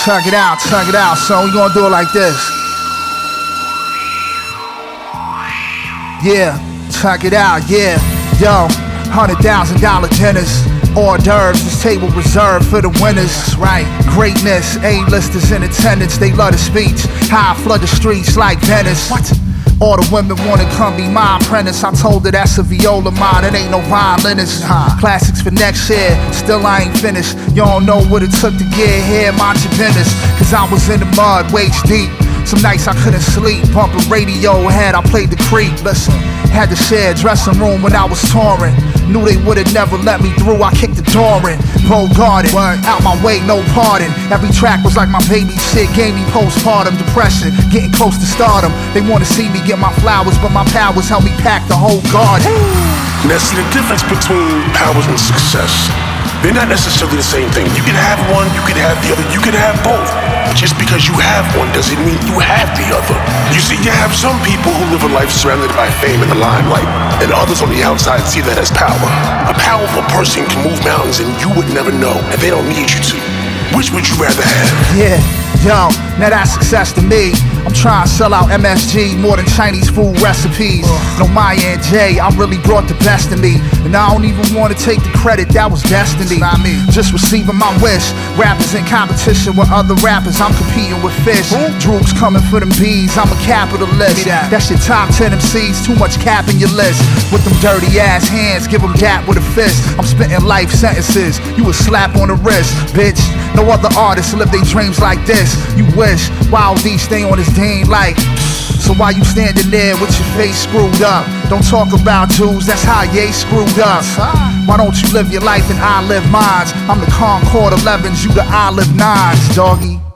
check it out, so we gonna do it like this. Yeah, check it out, yeah. Yo, $100,000 dinners, hors d'oeuvres, this table reserved for the winners, right? Greatness, A-listers in attendance, they love the speech. How I flood the streets like Venice. What? All the women wanna come be my apprentice. I told her that's a viola mine, it ain't no violinist. Classics for next year, still I ain't finished. You don't know what it took to get here, mind your business. Cause I was in the mud, waist deep. Some nights I couldn't sleep, bumping radio ahead, I played the creep. Listen, had to share a dressing room when I was touring. Knew they would've never let me through, I kicked the door in. Pro guarded, out my way, no pardon. Every track was like my baby shit, gave me postpartum depression. Getting close to stardom, they wanna see me get my flowers, but my powers help me pack the whole garden. Now see the difference between powers and success. They're not necessarily the same thing. You can have one, you can have the other, you can have both. Just because you have one doesn't mean you have the other. You see, you have some people who live a life surrounded by fame and the limelight, and others on the outside see that as power. A powerful person can move mountains and you would never know, and they don't need you to. Which would you rather have? Yeah, yo, now that's success to me. I'm trying to sell out MSG more than Chinese food recipes. No Maya and Jay, I really brought the best in me. And I don't even want to take the credit, that was destiny. Not me. Just receiving my wish. Rappers in competition with other rappers, I'm competing with fish. Droogs coming for them bees, I'm a capitalist. That's your top 10 MCs, too much cap in your list. With them dirty ass hands, give them gap with a fist. I'm spitting life sentences, you a slap on the wrist, bitch. No other artists live their dreams like this. You wish, Wild D stay on his team like. So why you standing there with your face screwed up? Don't talk about Jews, that's how ye screwed up. Why don't you live your life and I live mine? I'm the Concord 11s, you the Olive 9s, doggy.